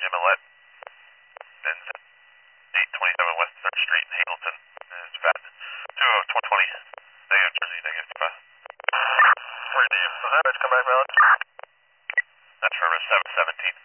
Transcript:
Millet. Then 827 West 3rd Street in Hamilton. It's fast. 220. Negative Jersey, negative 5. Sorry, Dave. Was that come back, Valid? That's for 717.